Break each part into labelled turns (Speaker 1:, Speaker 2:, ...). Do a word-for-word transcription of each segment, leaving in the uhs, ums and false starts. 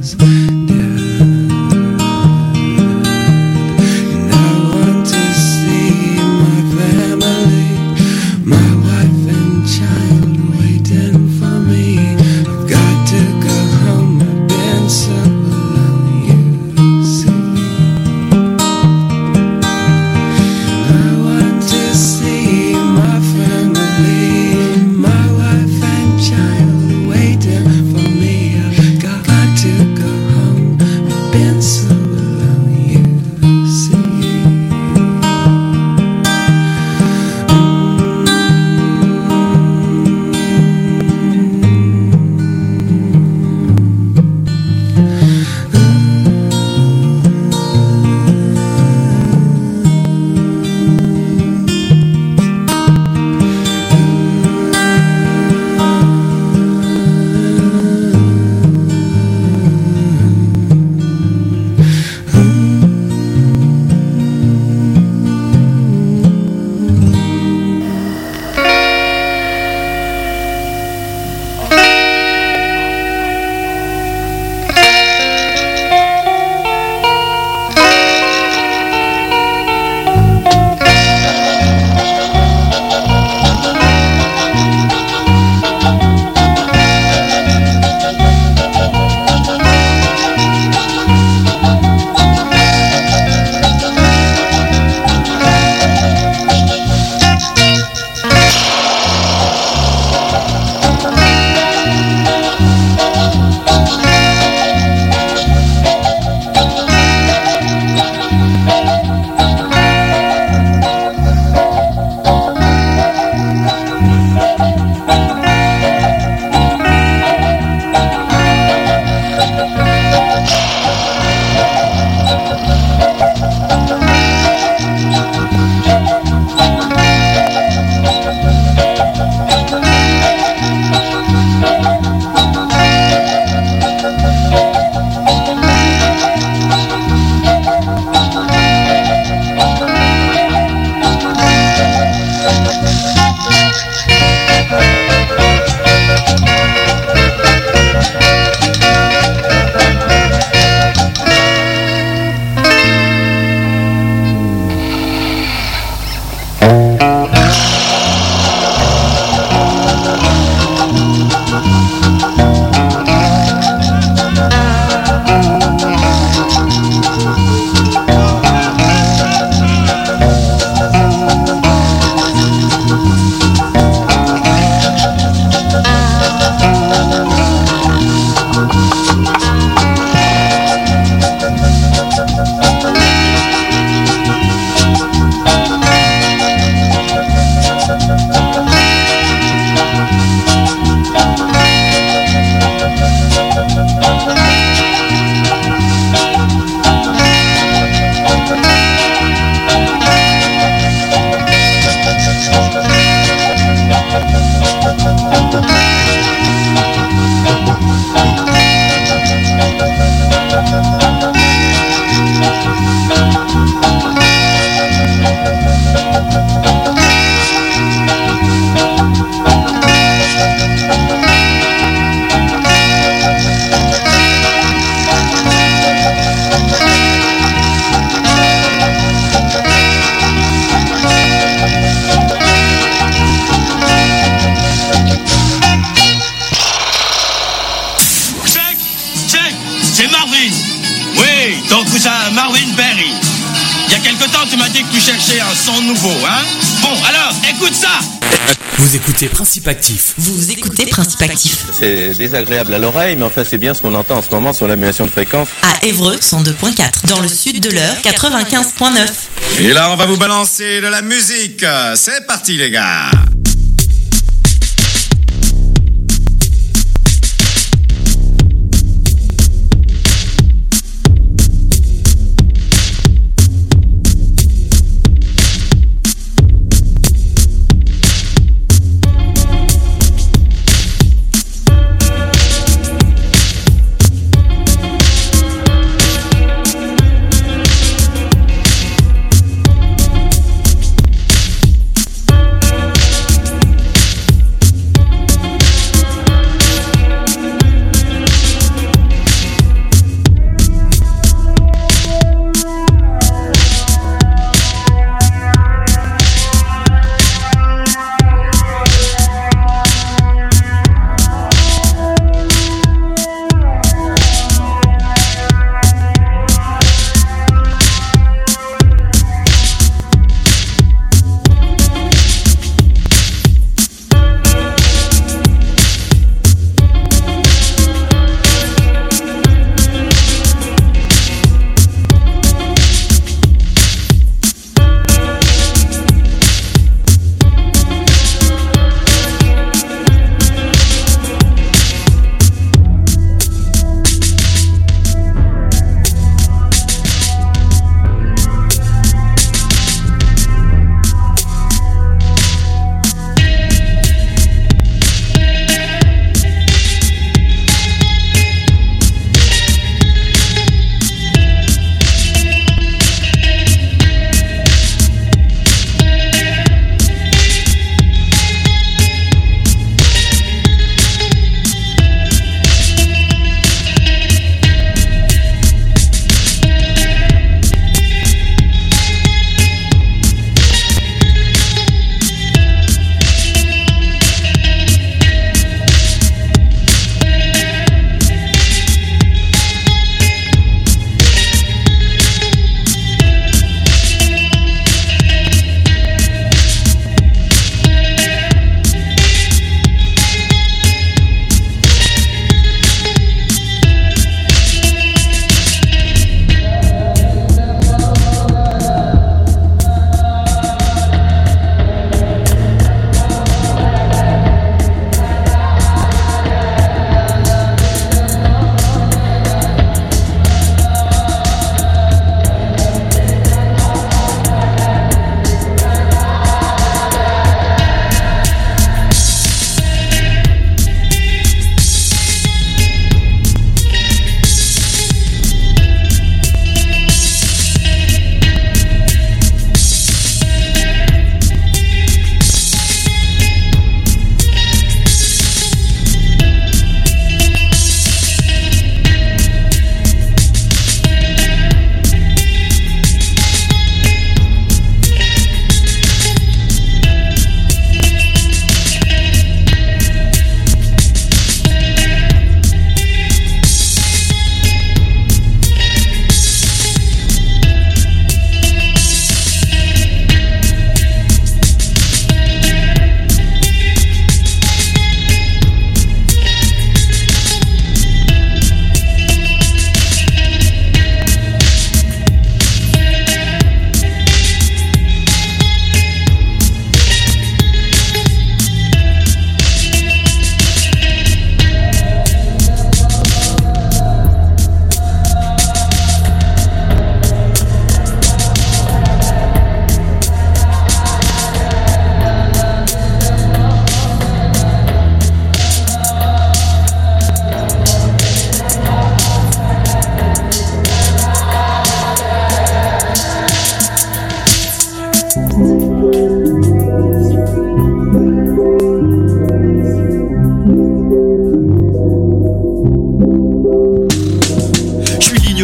Speaker 1: Vous écoutez Principe Actif.
Speaker 2: Vous écoutez Principe Actif.
Speaker 3: C'est désagréable à l'oreille, mais enfin c'est bien ce qu'on entend en ce moment sur l'annulation de fréquence.
Speaker 2: À Évreux, cent deux virgule quatre. Dans le sud de l'Eure, quatre-vingt-quinze virgule neuf.
Speaker 4: Et là, on va vous balancer de la musique. C'est parti, les gars.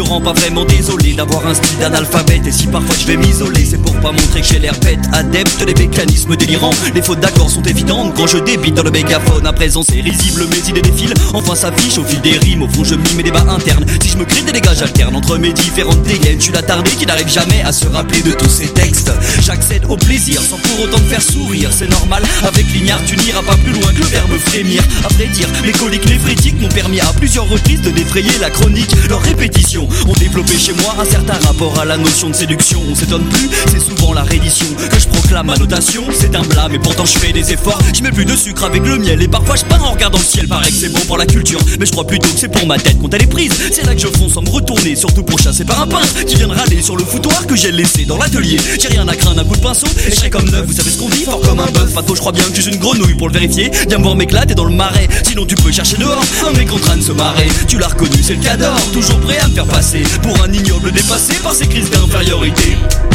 Speaker 5: rends pas vraiment désolé d'avoir un style d'analphabète. Et si parfois je vais m'isoler, c'est pour pas montrer que j'ai l'air bête. Adepte des mécanismes délirants, les fautes d'accords sont évidentes quand je débite dans le mégaphone. À présent c'est risible, mes idées défilent, enfin s'affiche au fil des rimes. Au fond je mime mes débats internes, si je me crée des dégâts j'alterne entre mes différentes dégaines. Je suis l'attardé qui n'arrive jamais à se rappeler de tous ces textes. J'accède au plaisir sans pour autant me faire sourire, c'est normal, avec l'ignare tu n'iras pas plus loin que le verbe frémir. À vrai dire, mes coliques néphrétiques m'ont permis à plusieurs reprises de défrayer la chronique. Leurs répétitions ont développé chez moi un certain rapport à la notion de séduction. On s'étonne plus, c'est souvent la reddition que je proclame ma notation. C'est un blâme et pourtant je fais des efforts. Je mets plus de sucre avec le miel et parfois je pars en regardant le ciel. Paraît que c'est bon pour la culture, mais je crois plutôt que c'est pour ma tête quand elle est prise. C'est là que je fonce sans me retourner, surtout pour chasser par un peintre qui vient de râler sur le foutoir que j'ai laissé dans l'atelier. J'ai rien à craindre, un coup de pinceau et je serai comme neuf. Vous savez ce qu'on dit, fort comme un bœuf. Attends, je crois bien que je suis une grenouille pour le vérifier. Viens me voir m'éclater dans le marais, sinon tu peux chercher dehors un mec en train de se marrer. Tu l'as reconnu, c'est le cador, toujours prêt à me faire passer pour un ignoble dépassé par ses crises d'infériorité.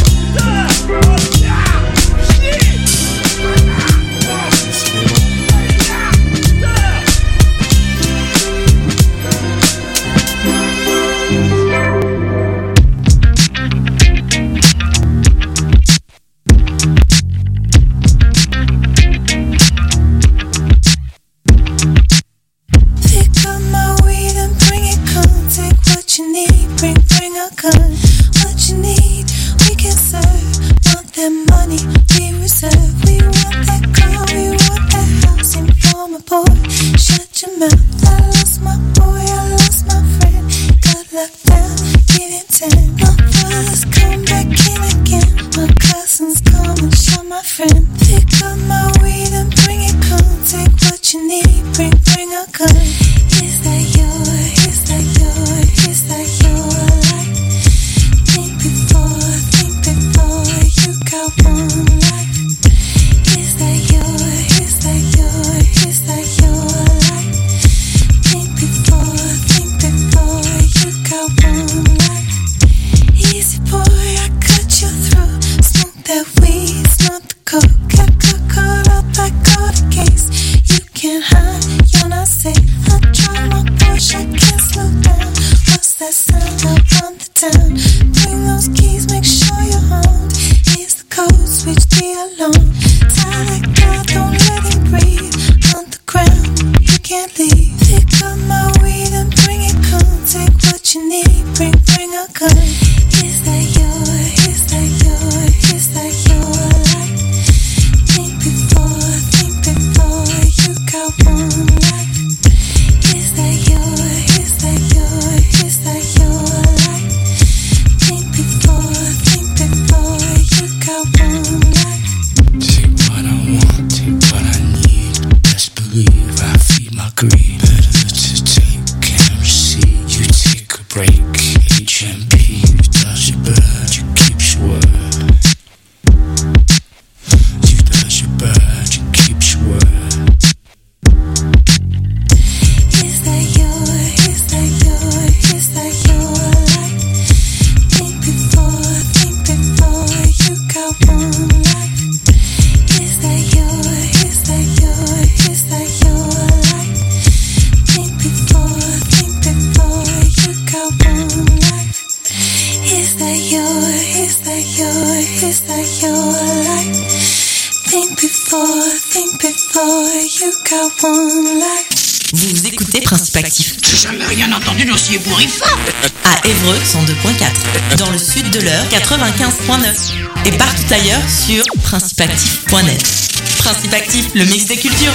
Speaker 2: Vous écoutez Principe Actif.
Speaker 6: J'ai jamais rien entendu d'aussi ébouriffant.
Speaker 2: À Évreux, cent deux point quatre. Dans le sud de l'Eure, quatre-vingt-quinze point neuf. Et partout ailleurs sur principe actif point net. Principe Actif, le mix des cultures.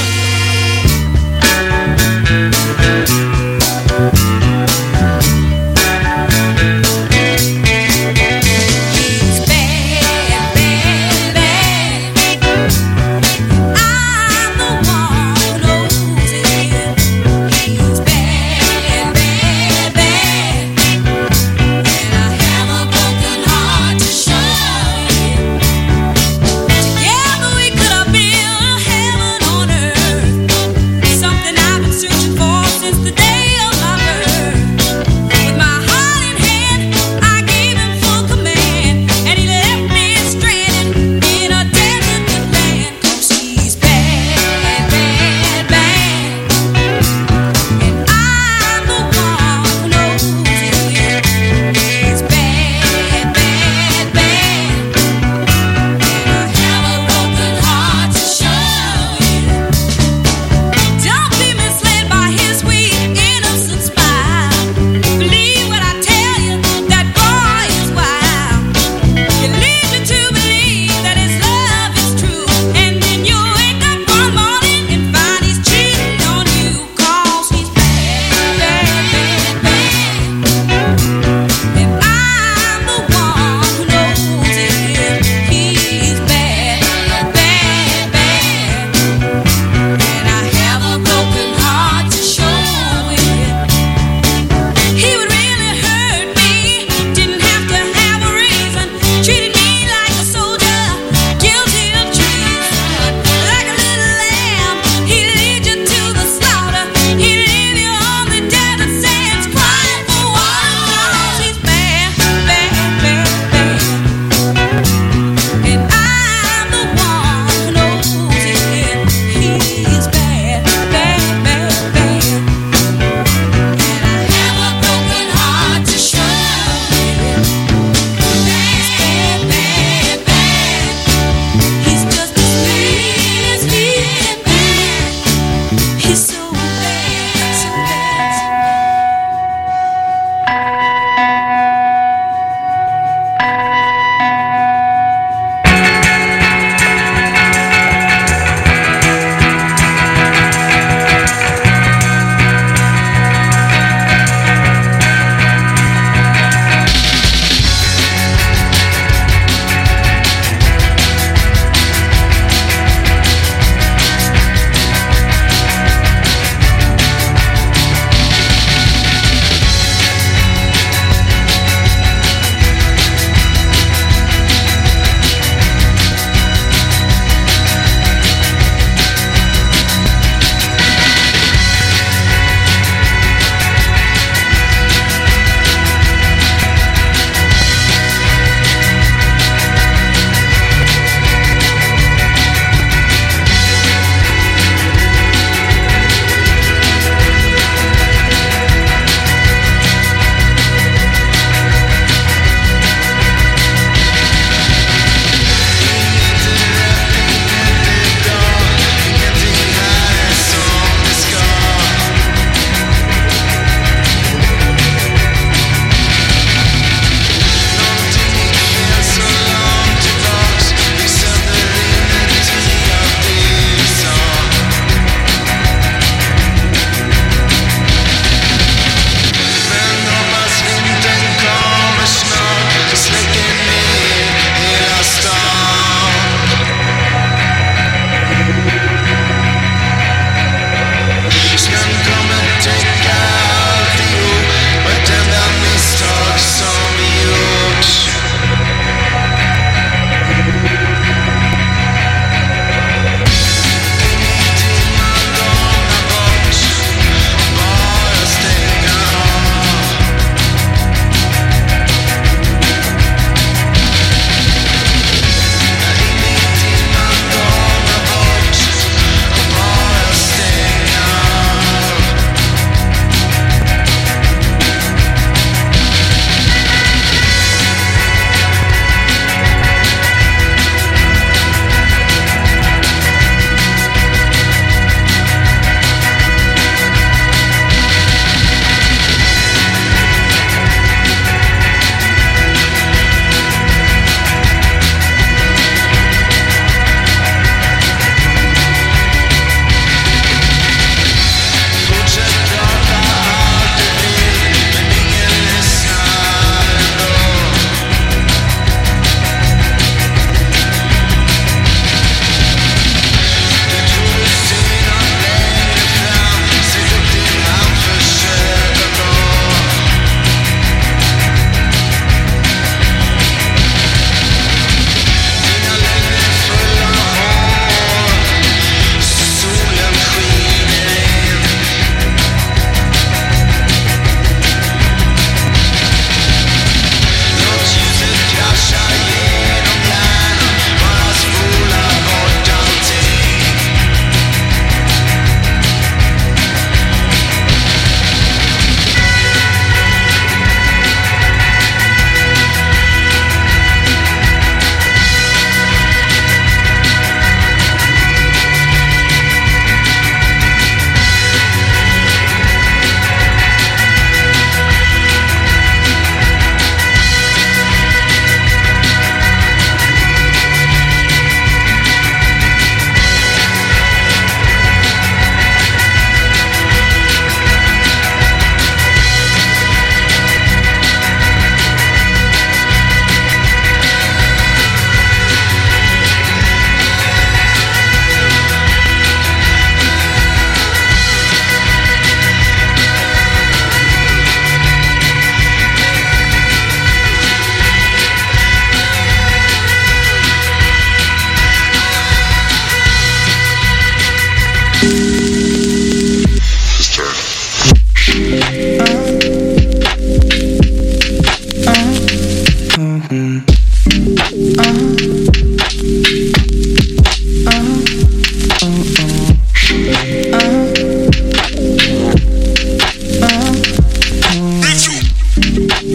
Speaker 7: Something I've been searching for since the day of my birth.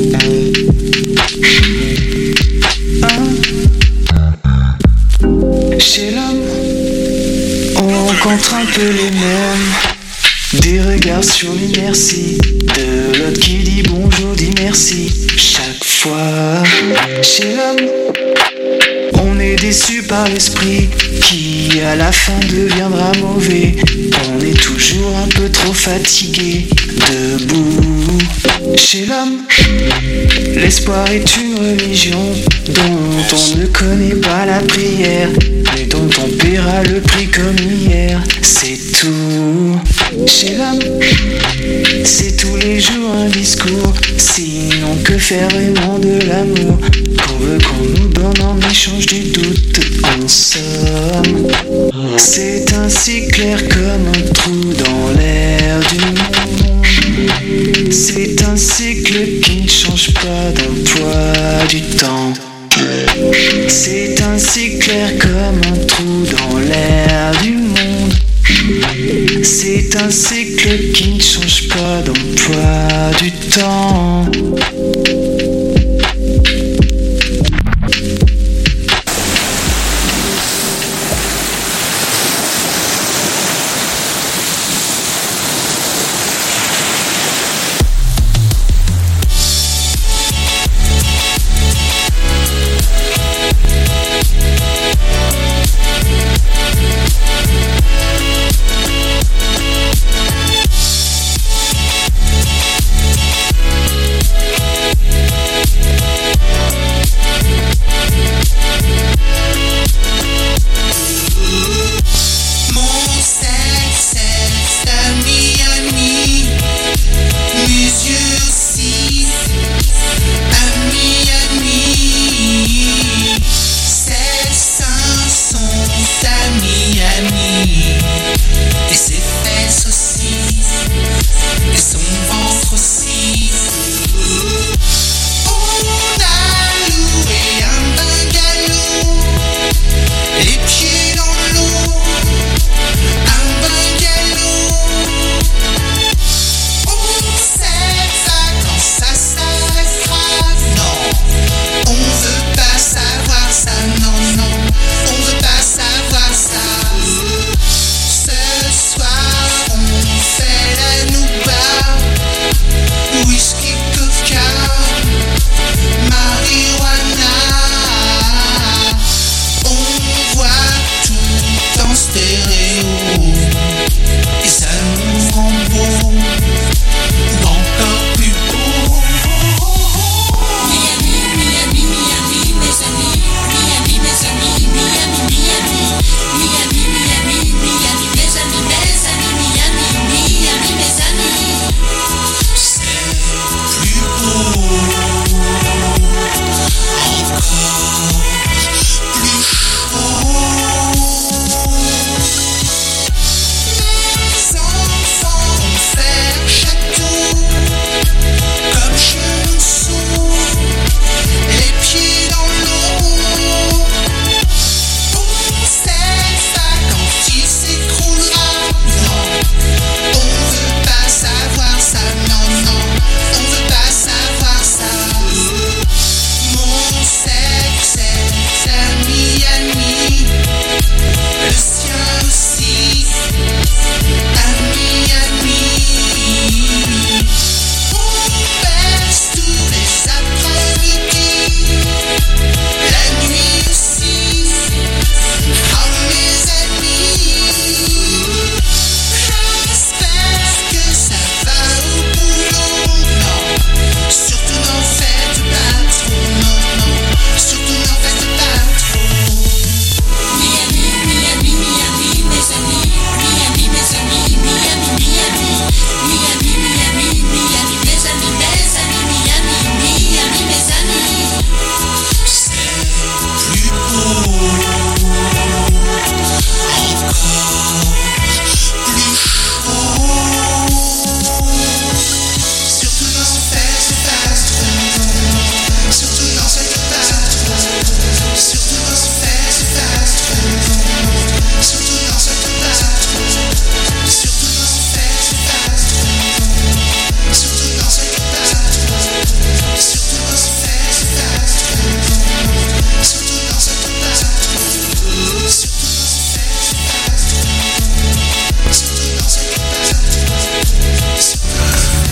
Speaker 7: Chez l'homme, on rencontre un peu les mêmes. Des regards sur les merci. De l'autre qui dit bonjour, dit merci. Chaque fois, chez l'homme, on est déçu par l'esprit qui à la fin deviendra mauvais. On est toujours un peu trop fatigué, debout. Chez l'homme, l'espoir est une religion dont on ne connaît pas la prière, mais dont on paiera le prix comme hier. C'est tout. Chez l'homme, c'est tous les jours un discours. Sinon que faire vraiment de l'amour qu'on veut qu'on nous donne en échange du doute. En somme, c'est ainsi clair comme un trou dans l'air du monde. C'est un cycle qui ne change pas d'emploi du temps. C'est ainsi clair comme un trou dans l'air du monde. C'est un cycle qui ne change pas d'emploi du temps.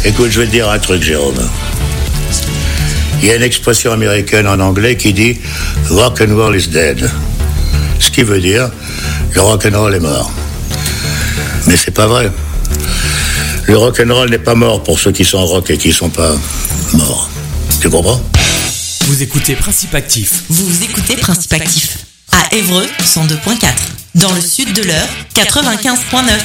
Speaker 8: Écoute, je vais te dire un truc, Jérôme. Il y a une expression américaine en anglais qui dit « rock and roll is dead ». Ce qui veut dire « le rock and roll est mort ». Mais c'est pas vrai. Le rock and roll n'est pas mort pour ceux qui sont rock et qui ne sont pas morts. Tu comprends ?
Speaker 1: Vous écoutez Principe Actif.
Speaker 2: Vous écoutez Principe Actif. À Évreux, cent deux point quatre. Dans le sud de l'Eure, quatre-vingt-quinze point neuf.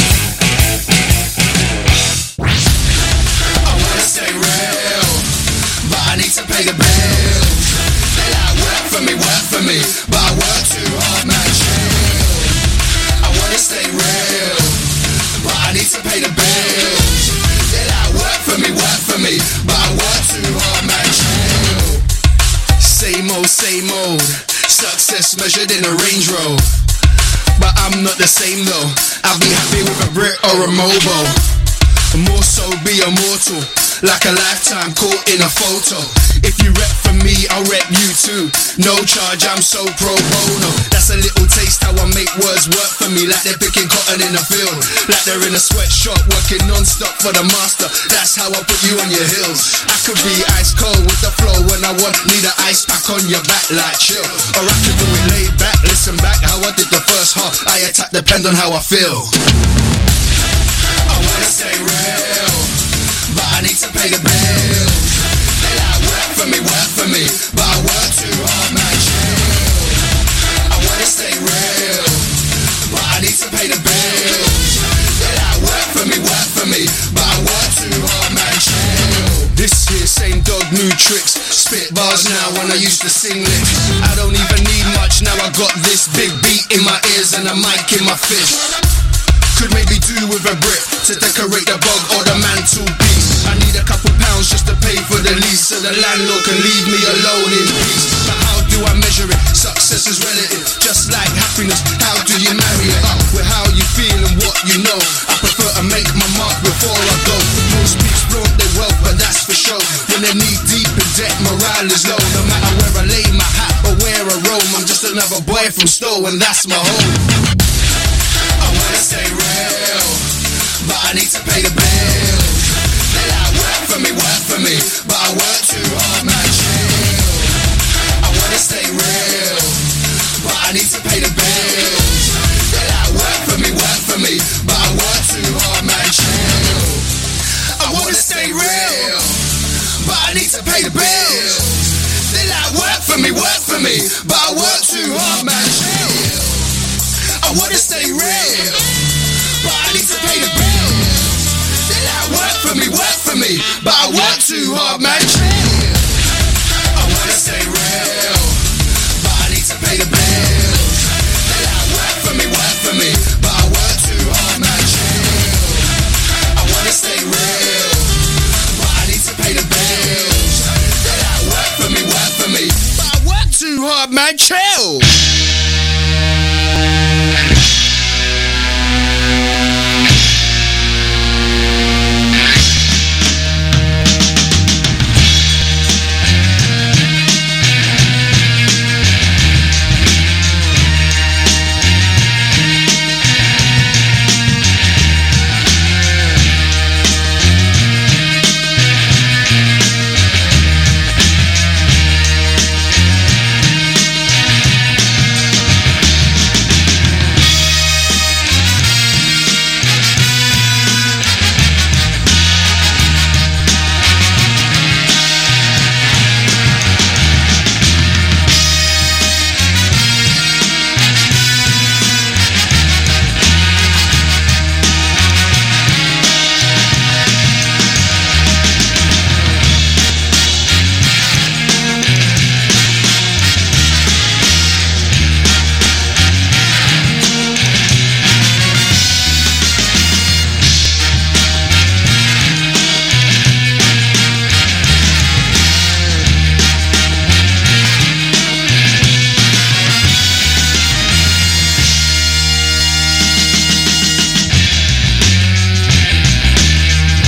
Speaker 9: Same old, same old. Success measured in a Range Rover. But I'm not the same though. I'll be happy with a Brit or a Mobo. More so be immortal. Like a lifetime caught in a photo. If you rep for me, I'll rep you too. No charge, I'm so pro bono. That's a little taste how I make words work for me. Like they're picking cotton in a field. Like they're in a sweatshop working non-stop for the master. That's how I put you on your heels. I could be ice cold with the flow when I want. Need an ice pack on your back like chill. Or I could do it laid back. Listen back how I did the first half. I attack depend on how I feel. I wanna stay real, but I need to pay the bills. They like work for me, work for me, but I work too hard, man, chill. I wanna stay real, but I need to pay the bills. They like work for me, work for me, but I work too hard, man, chill. This here, same dog, new tricks. Spit bars now when I used to sing lyrics. I don't even need much, now I got this big beat in my ears and a mic in my fist. Could maybe do with a brick to decorate the bog or the mantelpiece. I need a couple pounds just to pay for the lease, so the landlord can leave me alone in peace. But how do I measure it? Success is relative, just like happiness. How do you marry it up with how you feel and what you know? I prefer to make my mark before I go. Most people flaunt their wealth, but that's for show. When they're knee deep in debt, morale is low. No matter where I lay my hat or where I roam, I'm just another boy from Stowe and that's my home. I wanna stay real, but I need to pay the bills. They like work for me, work for me, but I work too hard, man, chill. I wanna stay real, but I need to pay the bills. They like work for me, work for me, but I work too hard, man, chill. I wanna stay real, but I need to pay the bills. They like work for me, work for me, but I work too hard, man, chill. I wanna stay real, but I need to pay the bills. They like work for me, work for me, but I work too hard, man, chill. I wanna stay real, but I need to pay the bills. They like work for me, work for me, but I work too hard, man, chill. I wanna stay real, but I need to pay the bills. They like work for me, work for me, but I work too hard, man, chill.